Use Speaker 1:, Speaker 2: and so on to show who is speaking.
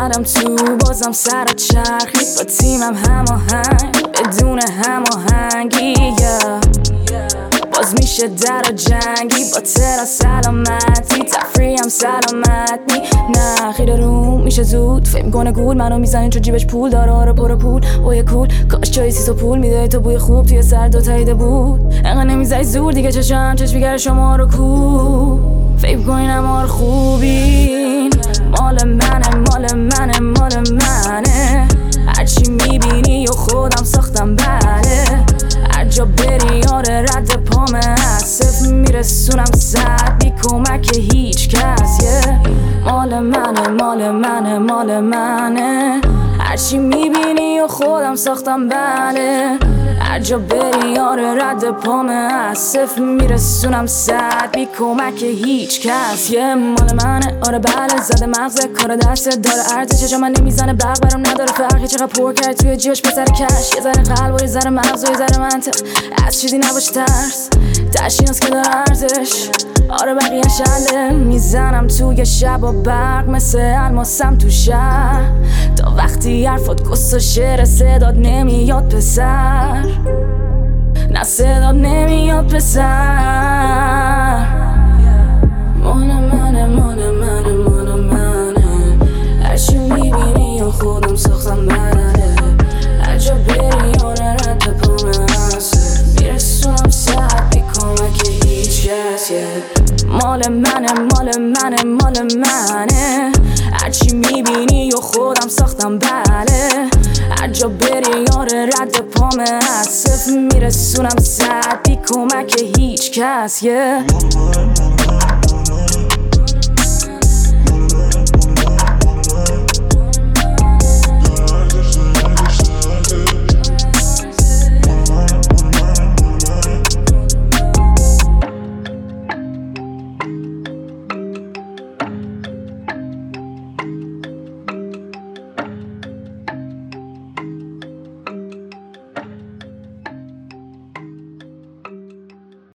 Speaker 1: اومدم تو بازم سر چرخی با تیمم هماهنگ بدون هماهنگی باز میشه در جنگی با ترا سلامتی تفریحم سلامت نی نه خیلی روم میشه زود فکر میکنه گول منو میزنین چون جیبش پول داره آره پر پول اوه کول کاش جایی سیسو پول میده تو بوی خوب توی سر دو تاییده بود انقدر نمیزای زور دیگه چشمیگر شما رو کو فکر میکنین اما خوبین مال منه هرچی میبینی و خودم ساختم بله هر جا بری آره رد پامه صفر میرسونم صد بی کمک هیچ کس مال منه هرچی میبینی و خودم ساختم بله هر جا بری آره رد پامه صفر میرسونم صد بی کمک هیچ کس مال منه آره بله زده مغزه کار دسته داره ارزشه چشم من نمیزنه برق برام نداره فرقی چقدر پر کرد توی جیبش پسر کش یه ذره قلب و یه ذره مغز و یه ذره منطق از چیزی نباشه ترس تشیناست که داره ارزش آره بقیه شله میزنم توی شب و برق مثل الماسم تو شهر تا وقتی حرفات گست و شعر صداد نمیاد پسر نه صداد نمیاد پسر مال منه هرچی میبینی و خودم ساختم بله هر جا بری آره رد پامه هست میرسونم سر بی کمک هیچ کس مال منه هرچی میبینی و خودم ساختم بله هر جا بری آره رد پامه هست صفر میرسونم صد بی کمک هیچ کس